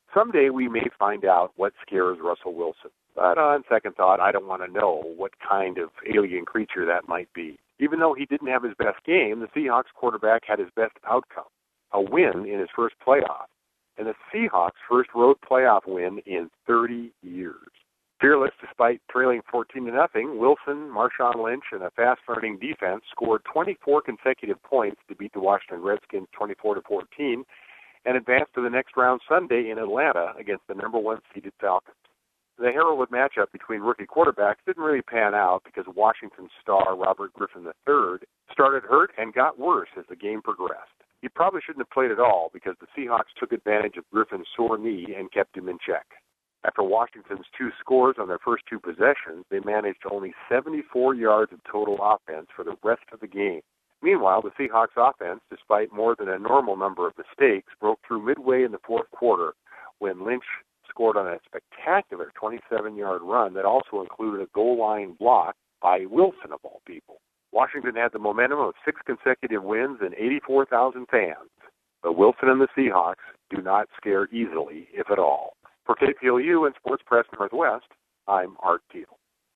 Someday we may find out what scares Russell Wilson. But on second thought, I don't want to know what kind of alien creature that might be. Even though he didn't have his best game, the Seahawks quarterback had his best outcome, a win in his first playoff, and the Seahawks' first road playoff win in 30 years. Fearless, despite trailing 14-0, Wilson, Marshawn Lynch, and a fast-learning defense scored 24 consecutive points to beat the Washington Redskins 24-14 and advanced to the next round Sunday in Atlanta against the number one seeded Falcons. The heroic matchup between rookie quarterbacks didn't really pan out because Washington star Robert Griffin III started hurt and got worse as the game progressed. He probably shouldn't have played at all because the Seahawks took advantage of Griffin's sore knee and kept him in check. After Washington's 2 scores on their first 2 possessions, they managed only 74 yards of total offense for the rest of the game. Meanwhile, the Seahawks offense, despite more than a normal number of mistakes, broke through midway in the fourth quarter when Lynch scored on a spectacular 27-yard run that also included a goal line block by Wilson, of all people. Washington had the momentum of 6 consecutive wins and 84,000 fans. But Wilson and the Seahawks do not scare easily, if at all. For KPLU and Sports Press Northwest, I'm Art Thiel.